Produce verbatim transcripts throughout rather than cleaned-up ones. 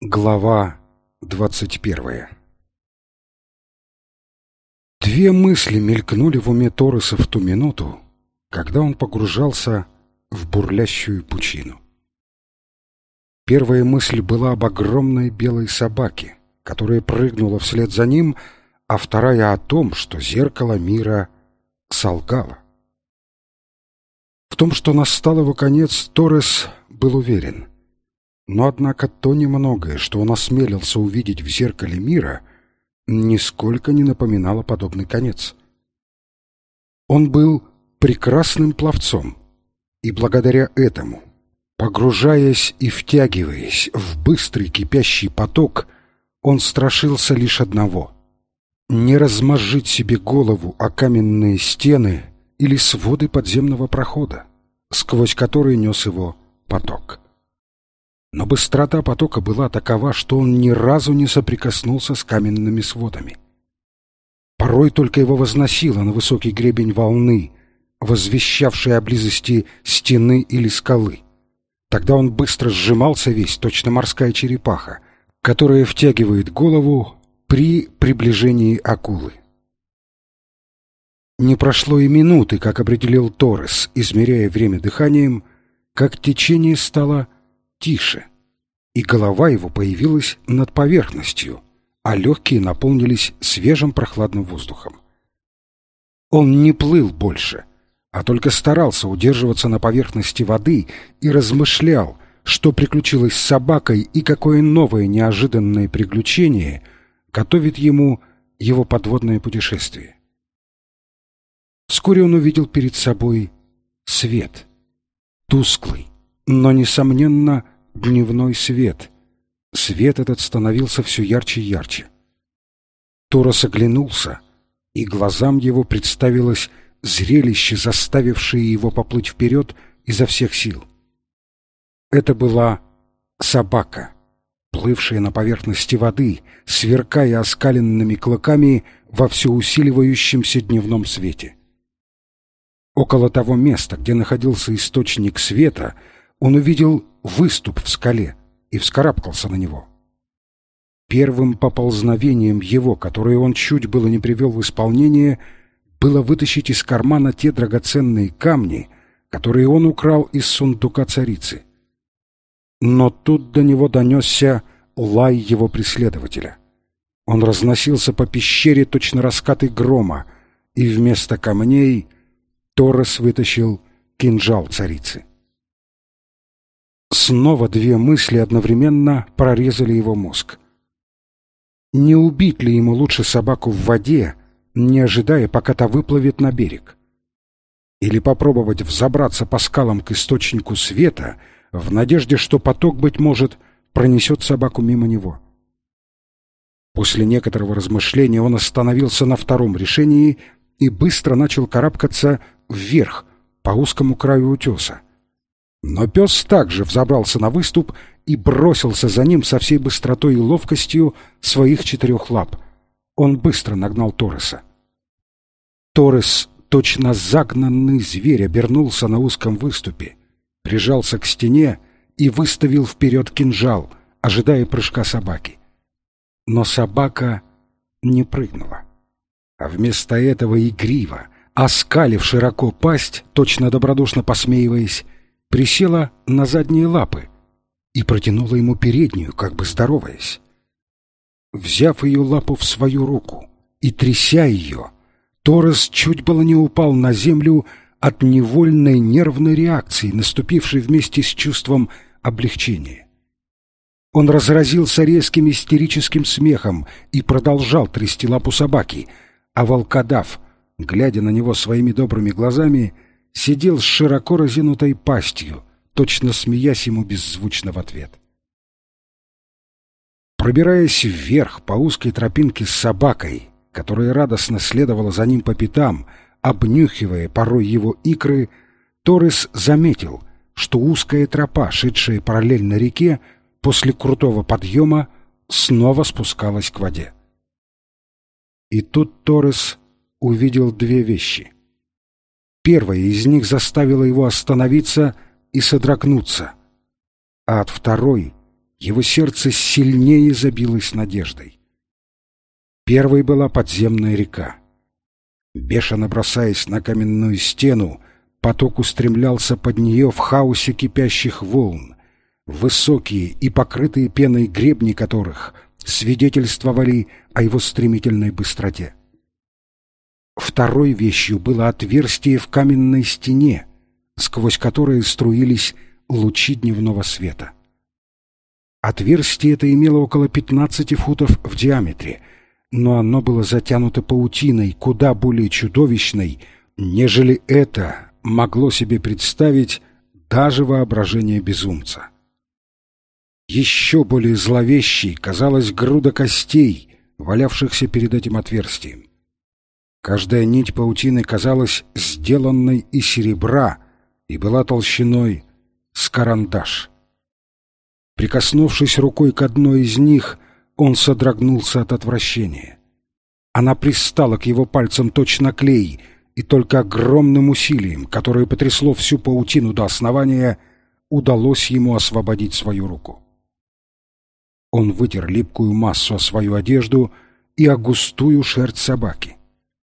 Глава двадцать первая. Две мысли мелькнули в уме Торреса в ту минуту, когда он погружался в бурлящую пучину. Первая мысль была об огромной белой собаке, которая прыгнула вслед за ним, а вторая о том, что зеркало мира солгало. В том, что настал его конец, Торрес был уверен. Но, однако, то немногое, что он осмелился увидеть в зеркале мира, нисколько не напоминало подобный конец. Он был прекрасным пловцом, и благодаря этому, погружаясь и втягиваясь в быстрый кипящий поток, он страшился лишь одного — не размозжить себе голову о каменные стены или своды подземного прохода, сквозь который нес его поток. Но быстрота потока была такова, что он ни разу не соприкоснулся с каменными сводами. Порой только его возносило на высокий гребень волны, возвещавшей о близости стены или скалы. Тогда он быстро сжимался весь, точно морская черепаха, которая втягивает голову при приближении акулы. Не прошло и минуты, как определил Торрес, измеряя время дыханием, как течение стало тише, и голова его появилась над поверхностью, а легкие наполнились свежим прохладным воздухом. Он не плыл больше, а только старался удерживаться на поверхности воды и размышлял, что приключилось с собакой и какое новое неожиданное приключение готовит ему его подводное путешествие. Вскоре он увидел перед собой свет, тусклый, но, несомненно, дневной свет. Свет этот становился все ярче и ярче. Торрес оглянулся, и глазам его представилось зрелище, заставившее его поплыть вперед изо всех сил. Это была собака, плывшая на поверхности воды, сверкая оскаленными клыками во все усиливающемся дневном свете. Около того места, где находился источник света, он увидел выступ в скале и вскарабкался на него. Первым поползновением его, которое он чуть было не привел в исполнение, было вытащить из кармана те драгоценные камни, которые он украл из сундука царицы. Но тут до него донесся лай его преследователя. Он разносился по пещере точно раскаты грома, и вместо камней Торрес вытащил кинжал царицы. Снова две мысли одновременно прорезали его мозг. Не убить ли ему лучше собаку в воде, не ожидая, пока та выплывет на берег? Или попробовать взобраться по скалам к источнику света в надежде, что поток, быть может, пронесет собаку мимо него? После некоторого размышления он остановился на втором решении и быстро начал карабкаться вверх по узкому краю утеса. Но пес также взобрался на выступ и бросился за ним со всей быстротой и ловкостью своих четырех лап. Он быстро нагнал Торреса. Торрес, точно загнанный зверь, обернулся на узком выступе, прижался к стене и выставил вперед кинжал, ожидая прыжка собаки. Но собака не прыгнула, а вместо этого игриво, оскалив широко пасть, точно добродушно посмеиваясь, присела на задние лапы и протянула ему переднюю, как бы здороваясь. Взяв ее лапу в свою руку и тряся ее, Торрес чуть было не упал на землю от невольной нервной реакции, наступившей вместе с чувством облегчения. Он разразился резким истерическим смехом и продолжал трясти лапу собаки, а волкодав, глядя на него своими добрыми глазами, сидел с широко разинутой пастью, точно смеясь ему беззвучно в ответ. Пробираясь вверх по узкой тропинке с собакой, которая радостно следовала за ним по пятам, обнюхивая порой его икры, Торрес заметил, что узкая тропа, шедшая параллельно реке, после крутого подъема снова спускалась к воде. И тут Торрес увидел две вещи. Первая из них заставила его остановиться и содрогнуться, а от второй его сердце сильнее забилось надеждой. Первой была подземная река. Бешено бросаясь на каменную стену, поток устремлялся под нее в хаосе кипящих волн, высокие и покрытые пеной гребни которых свидетельствовали о его стремительной быстроте. Второй вещью было отверстие в каменной стене, сквозь которое струились лучи дневного света. Отверстие это имело около пятнадцати футов в диаметре, но оно было затянуто паутиной куда более чудовищной, нежели это могло себе представить даже воображение безумца. Еще более зловещей казалась груда костей, валявшихся перед этим отверстием. Каждая нить паутины казалась сделанной из серебра и была толщиной с карандаш. Прикоснувшись рукой к одной из них, он содрогнулся от отвращения. Она пристала к его пальцам точно клей, и только огромным усилием, которое потрясло всю паутину до основания, удалось ему освободить свою руку. Он вытер липкую массу о свою одежду и о густую шерсть собаки.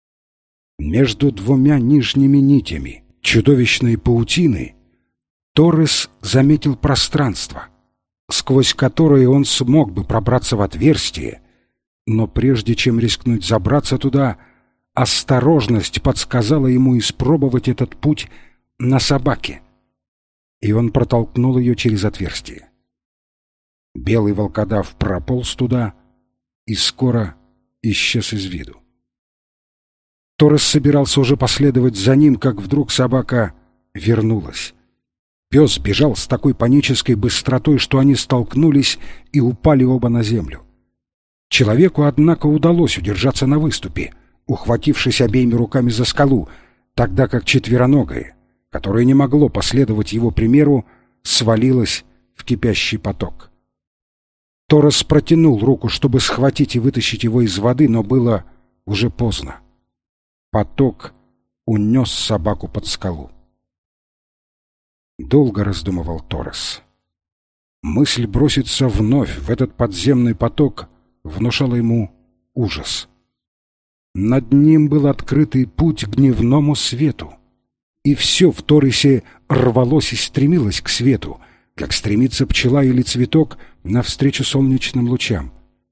Между двумя нижними нитями чудовищной паутины Торрес заметил пространство, сквозь которое он смог бы пробраться в отверстие, но прежде чем рискнуть забраться туда, осторожность подсказала ему испробовать этот путь на собаке, и он протолкнул ее через отверстие. Белый волкодав прополз туда и скоро исчез из виду. Торрес собирался уже последовать за ним, как вдруг собака вернулась. Пес бежал с такой панической быстротой, что они столкнулись и упали оба на землю. Человеку, однако, удалось удержаться на выступе, ухватившись обеими руками за скалу, тогда как четвероногое, которое не могло последовать его примеру, свалилось в кипящий поток. Торрес протянул руку, чтобы схватить и вытащить его из воды, но было уже поздно. Поток унес собаку под скалу. Долго раздумывал Торрес. Мысль броситься вновь в этот подземный поток внушала ему ужас. Над ним был открытый путь к дневному свету, и все в Торресе рвалось и стремилось к свету, как стремится пчела или цветок навстречу солнечным лучам.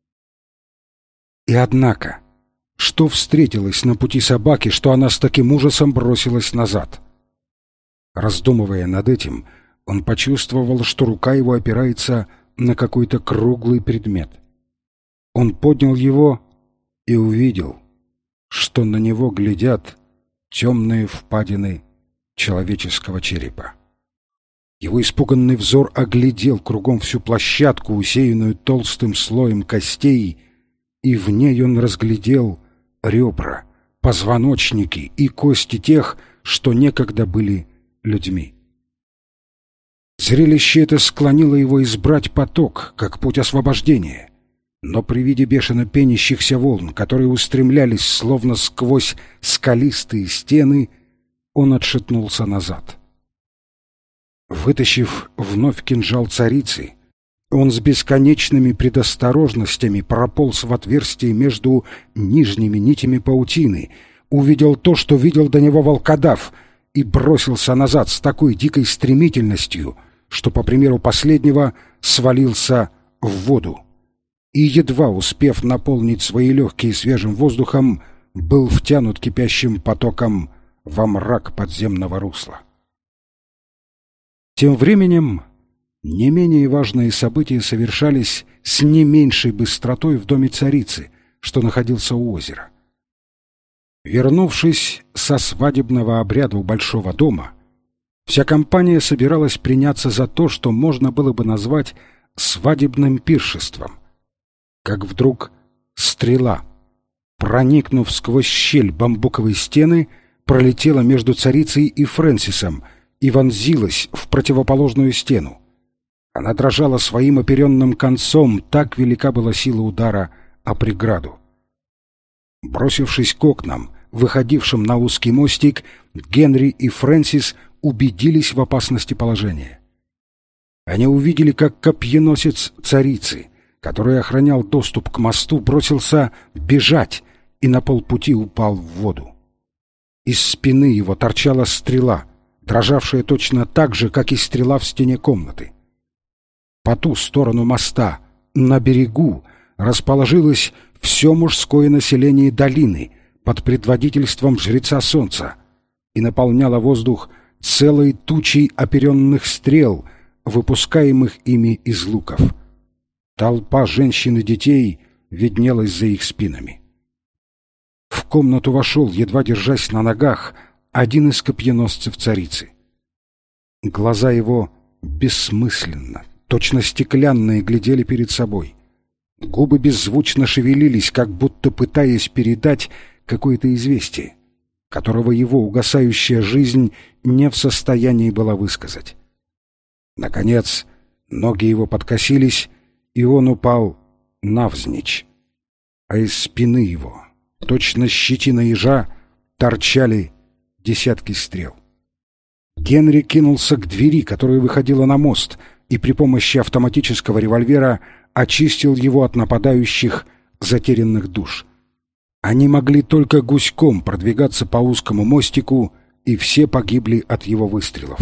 И однако, что встретилось на пути собаки, что она с таким ужасом бросилась назад? Раздумывая над этим, он почувствовал, что рука его опирается на какой-то круглый предмет. Он поднял его и увидел, что на него глядят темные впадины человеческого черепа. Его испуганный взор оглядел кругом всю площадку, усеянную толстым слоем костей, и в ней он разглядел ребра, позвоночники и кости тех, что некогда были людьми. Зрелище это склонило его избрать поток, как путь освобождения. Но при виде бешено пенящихся волн, которые устремлялись словно сквозь скалистые стены, он отшатнулся назад. Вытащив вновь кинжал царицы, он с бесконечными предосторожностями прополз в отверстие между нижними нитями паутины, увидел то, что видел до него волкодав, и бросился назад с такой дикой стремительностью, что, по примеру последнего, свалился в воду. И, едва успев наполнить свои легкие свежим воздухом, был втянут кипящим потоком во мрак подземного русла. Тем временем не менее важные события совершались с не меньшей быстротой в доме царицы, что находился у озера. Вернувшись со свадебного обряда у большого дома, вся компания собиралась приняться за то, что можно было бы назвать свадебным пиршеством. Как вдруг стрела, проникнув сквозь щель бамбуковой стены, пролетела между царицей и Фрэнсисом и вонзилась в противоположную стену. Она дрожала своим оперенным концом, так велика была сила удара о преграду. Бросившись к окнам, выходившим на узкий мостик, Генри и Фрэнсис убедились в опасности положения. Они увидели, как копьеносец царицы, который охранял доступ к мосту, бросился бежать и на полпути упал в воду. Из спины его торчала стрела, дрожавшая точно так же, как и стрела в стене комнаты. По ту сторону моста, на берегу, расположилось все мужское население долины под предводительством жреца солнца и наполняло воздух целой тучей оперенных стрел, выпускаемых ими из луков. Толпа женщин и детей виднелась за их спинами. В комнату вошел, едва держась на ногах, один из копьеносцев царицы. Глаза его бессмысленно, точно стеклянные, глядели перед собой. Губы беззвучно шевелились, как будто пытаясь передать какое-то известие, которого его угасающая жизнь не в состоянии была высказать. Наконец, ноги его подкосились, и он упал навзничь, а из спины его, точно щетина ежа, торчали десятки стрел. Генри кинулся к двери, которая выходила на мост, и при помощи автоматического револьвера очистил его от нападающих затерянных душ. Они могли только гуськом продвигаться по узкому мостику, и все погибли от его выстрелов.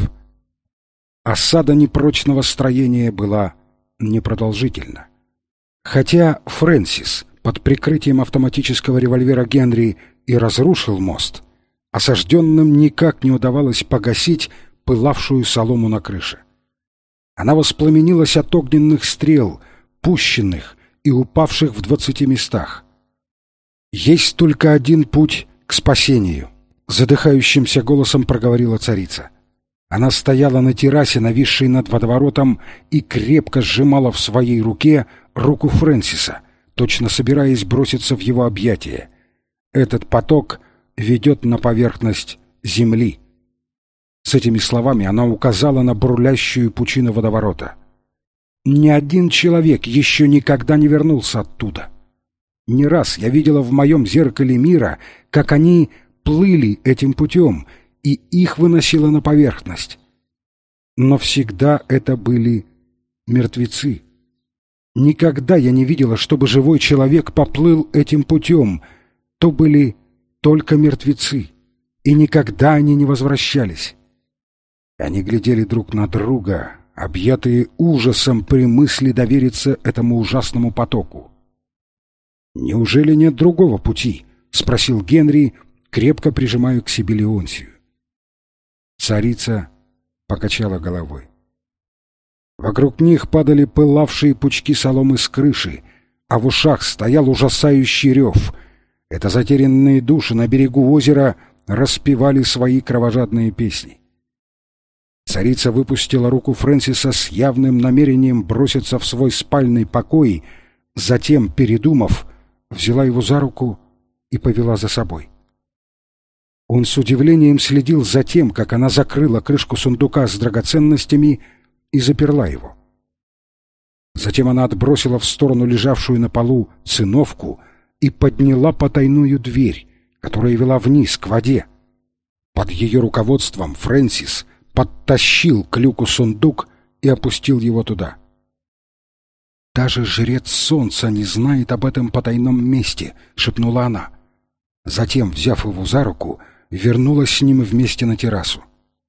Осада непрочного строения была непродолжительна. Хотя Фрэнсис под прикрытием автоматического револьвера Генри и разрушил мост, осажденным никак не удавалось погасить пылавшую солому на крыше. Она воспламенилась от огненных стрел, пущенных и упавших в двадцати местах. «Есть только один путь к спасению», — задыхающимся голосом проговорила царица. Она стояла на террасе, нависшей над водоворотом, и крепко сжимала в своей руке руку Фрэнсиса, точно собираясь броситься в его объятия. «Этот поток ведет на поверхность земли». С этими словами она указала на бурлящую пучину водоворота. Ни один человек еще никогда не вернулся оттуда. Не раз я видела в моем зеркале мира, как они плыли этим путем, и их выносило на поверхность. Но всегда это были мертвецы. Никогда я не видела, чтобы живой человек поплыл этим путем. То были только мертвецы, и никогда они не возвращались. Они глядели друг на друга, объятые ужасом при мысли довериться этому ужасному потоку. «Неужели нет другого пути?» — спросил Генри, крепко прижимая к себе Леонсию. Царица покачала головой. Вокруг них падали пылавшие пучки соломы с крыши, а в ушах стоял ужасающий рев. Это затерянные души на берегу озера распевали свои кровожадные песни. Царица выпустила руку Фрэнсиса с явным намерением броситься в свой спальный покой, затем, передумав, взяла его за руку и повела за собой. Он с удивлением следил за тем, как она закрыла крышку сундука с драгоценностями и заперла его. Затем она отбросила в сторону лежавшую на полу циновку и подняла потайную дверь, которая вела вниз, к воде. Под ее руководством Фрэнсис подтащил к люку сундук и опустил его туда. «Даже жрец солнца не знает об этом потайном месте», — шепнула она. Затем, взяв его за руку, вернулась с ним вместе на террасу.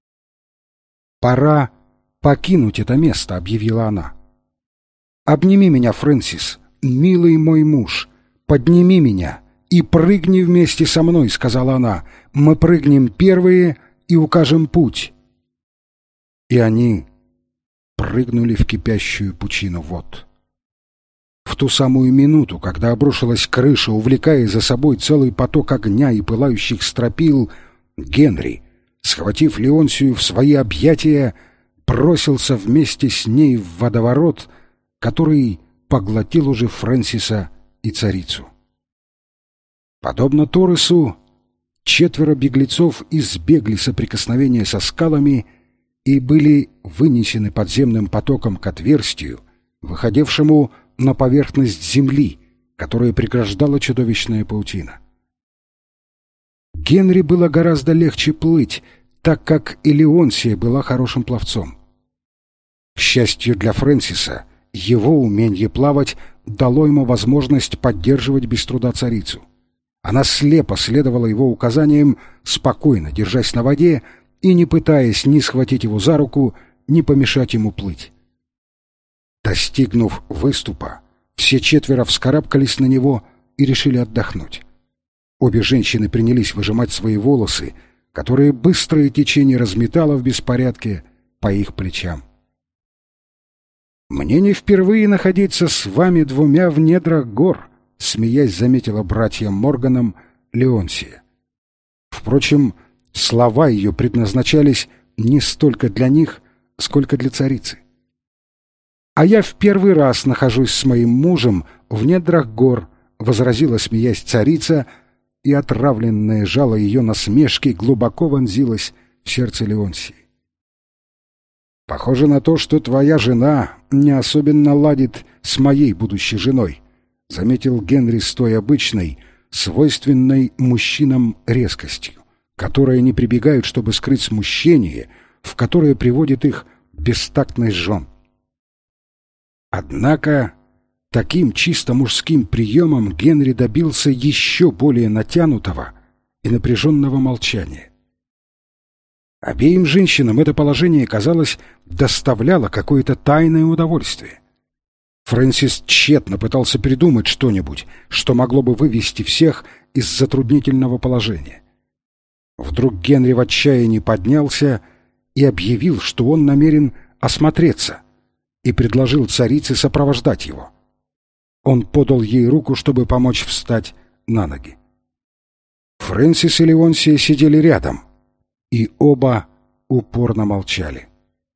«Пора покинуть это место», — объявила она. «Обними меня, Фрэнсис, милый мой муж, подними меня и прыгни вместе со мной», — сказала она. «Мы прыгнем первые и укажем путь». И они прыгнули в кипящую пучину вод. В ту самую минуту, когда обрушилась крыша, увлекая за собой целый поток огня и пылающих стропил, Генри, схватив Леонсию в свои объятия, бросился вместе с ней в водоворот, который поглотил уже Фрэнсиса и царицу. Подобно Торресу, четверо беглецов избегли соприкосновения со скалами и были вынесены подземным потоком к отверстию, выходившему на поверхность земли, которая преграждала чудовищная паутина. Генри было гораздо легче плыть, так как и Леонсия была хорошим пловцом. К счастью для Фрэнсиса, его умение плавать дало ему возможность поддерживать без труда царицу. Она слепо следовала его указаниям, спокойно держась на воде и не пытаясь ни схватить его за руку, ни помешать ему плыть. Достигнув выступа, все четверо вскарабкались на него и решили отдохнуть. Обе женщины принялись выжимать свои волосы, которые быстрое течение разметало в беспорядке по их плечам. «Мне не впервые находиться с вами двумя в недрах гор», — смеясь заметила братьям Морганам Леонсия. Впрочем, слова ее предназначались не столько для них, сколько для царицы. «А я в первый раз нахожусь с моим мужем в недрах гор», — возразила, смеясь, царица, и отравленное жало ее насмешки глубоко вонзилось в сердце Леонсии. «Похоже на то, что твоя жена не особенно ладит с моей будущей женой», — заметил Генри с той обычной, свойственной мужчинам резкостью, которая не прибегают, чтобы скрыть смущение, в которое приводит их бестактность жен. Однако таким чисто мужским приемом Генри добился еще более натянутого и напряженного молчания. Обеим женщинам это положение, казалось, доставляло какое-то тайное удовольствие. Фрэнсис тщетно пытался придумать что-нибудь, что могло бы вывести всех из затруднительного положения. Вдруг Генри в отчаянии поднялся и объявил, что он намерен осмотреться, и предложил царице сопровождать его. Он подал ей руку, чтобы помочь встать на ноги. Фрэнсис и Леонсия сидели рядом, и оба упорно молчали.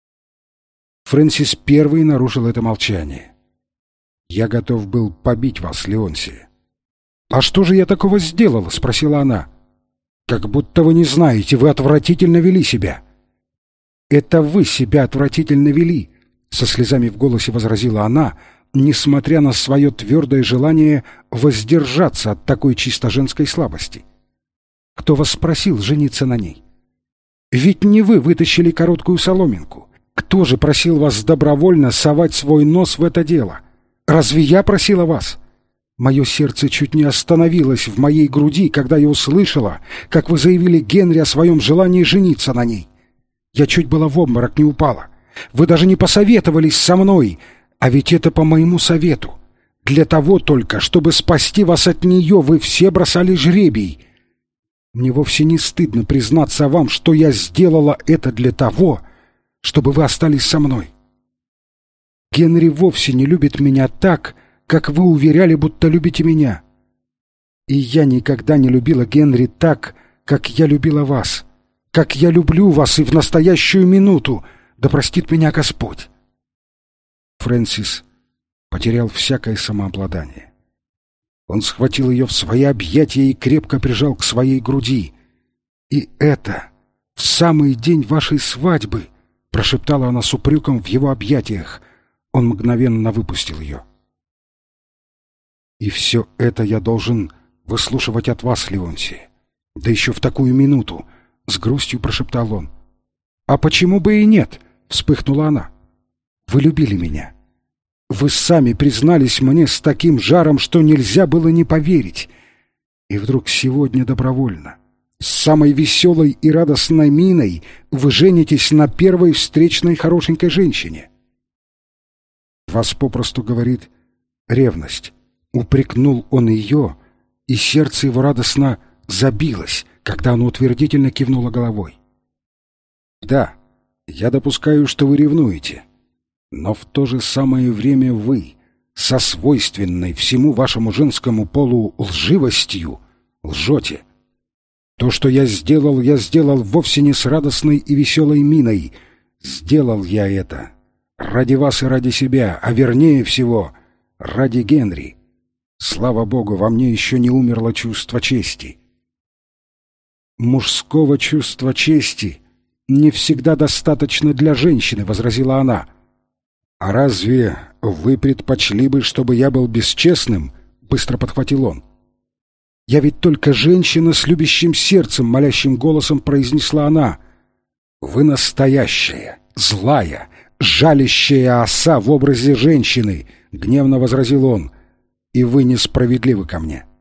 Фрэнсис первый нарушил это молчание. «Я готов был побить вас, Леонсия». «А что же я такого сделала?» — спросила она. «Как будто вы не знаете, вы отвратительно вели себя». «Это вы себя отвратительно вели», — со слезами в голосе возразила она, несмотря на свое твердое желание воздержаться от такой чисто женской слабости. «Кто вас спросил жениться на ней? Ведь не вы вытащили короткую соломинку. Кто же просил вас добровольно совать свой нос в это дело? Разве я просила вас? Мое сердце чуть не остановилось в моей груди, когда я услышала, как вы заявили Генри о своем желании жениться на ней. Я чуть было в обморок не упала. Вы даже не посоветовались со мной, а ведь это по моему совету. Для того только, чтобы спасти вас от нее, вы все бросали жребий. Мне вовсе не стыдно признаться вам, что я сделала это для того, чтобы вы остались со мной. Генри вовсе не любит меня так, как вы уверяли, будто любите меня. И я никогда не любила Генри так, как я любила вас, как я люблю вас и в настоящую минуту, да простит меня Господь». Фрэнсис потерял всякое самообладание. Он схватил ее в свои объятия и крепко прижал к своей груди. «И это в самый день вашей свадьбы!» — прошептала она с упреком в его объятиях. Он мгновенно выпустил ее. «И все это я должен выслушивать от вас, Леонсия. Да еще в такую минуту!» — с грустью прошептал он. «А почему бы и нет?» — вспыхнула она. «Вы любили меня. Вы сами признались мне с таким жаром, что нельзя было не поверить. И вдруг сегодня добровольно, с самой веселой и радостной миной, вы женитесь на первой встречной хорошенькой женщине. Вас попросту говорит ревность». Упрекнул он ее, и сердце его радостно забилось, когда она утвердительно кивнула головой. «Да, я допускаю, что вы ревнуете, но в то же самое время вы, со свойственной всему вашему женскому полу лживостью, лжете. То, что я сделал, я сделал вовсе не с радостной и веселой миной. Сделал я это ради вас и ради себя, а вернее всего, ради Генри. Слава Богу, во мне еще не умерло чувство чести». «Мужского чувства чести не всегда достаточно для женщины», — возразила она. «А разве вы предпочли бы, чтобы я был бесчестным?» — быстро подхватил он. «Я ведь только женщина с любящим сердцем», — молящим голосом произнесла она. «Вы настоящая, злая, жалящая оса в образе женщины», — гневно возразил он. «И вы несправедливы ко мне.